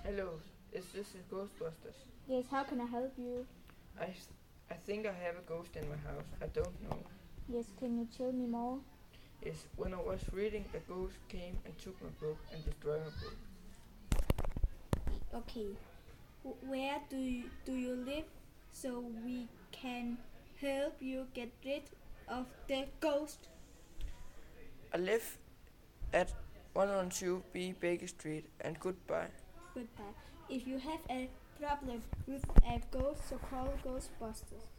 Hello, is this the Ghostbusters? Yes, how can I help you? I think I have a ghost in my house. I don't know. Yes, can you tell me more? Yes, when I was reading, a ghost came and took my book and destroyed my book. Okay. Where do you live so we can help you get rid of the ghost? I live at 102B Baker Street, and goodbye. Goodbye. If you have a problem with a ghost, so call Ghostbusters.